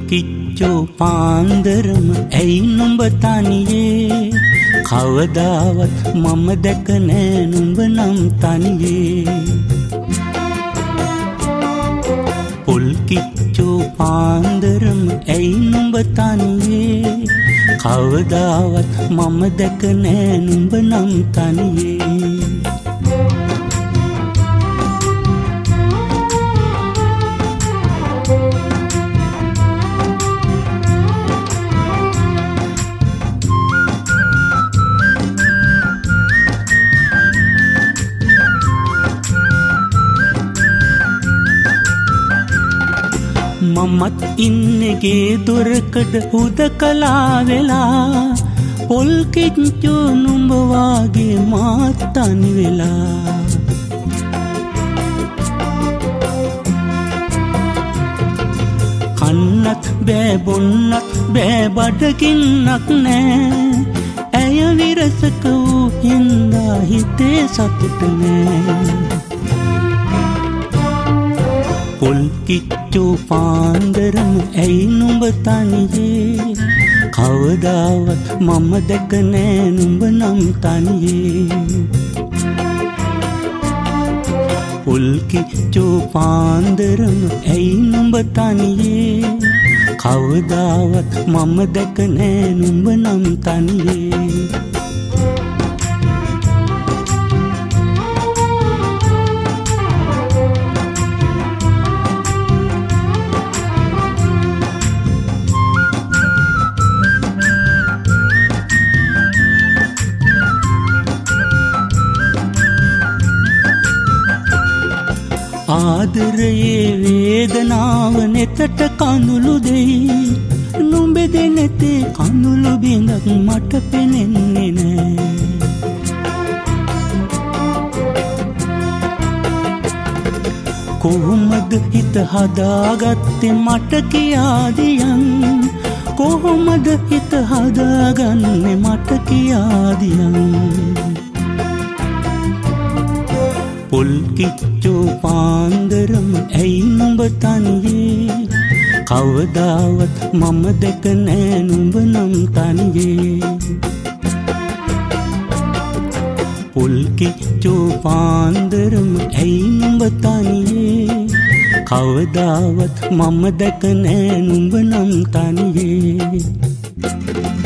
කිච්චෝ පාන්දරම ඇයි නුඹ තනියේ කවදාවත් මම දැක නෑ නුඹ නම් තනියේ පොල් කිච්චෝ පාන්දරම ඇයි නුඹ තනියේ කවදාවත් මම දැක නෑ නුඹ නම් තනියේ මමත් ඉන්නගේ දොරකඩ හුදකලා වෙලා පොල් කිච්චෝ නුඹ වාගේ මාත් තනි වෙලා කන්නත් බෑ බොන්නත් බෑ බඩගින්නක් නෑ ඇය විරසක වූ හින්දා හිතේ සතුට නෑ පොල් කිච්චෝ පාන්දරම ඇයි නුඹ තනියේ කවදාවත් මම දැක නෑ නුඹ නම් තනියේ පොල් කිච්චෝ පාන්දරම ඇයි නුඹ තනියේ කවදාවත් මම දැක නෑ නුඹ නම් තනියේ ආදරයේ වේදනාව නෙතට කඳුළු දෙයි නුඹ දෙනතේ කඳුළු බිඳක් මට පෙනෙන්නේ නෑ කොහොමද හිත හදාගත්තේ මට කියාදියන් කොහොමද හිත හදාගන්නේ මට කියාදියන් පොල් කිච්චෝ පාන්දරම ඇයි නුඹ තනියේ කවදාවත් මම දැක නෑ නුඹ නම් තනියේ පොල් කිච්චෝ පාන්දරම ඇයි නුඹ තනියේ කවදාවත් මම දැක නෑ නුඹ නම් තනියේ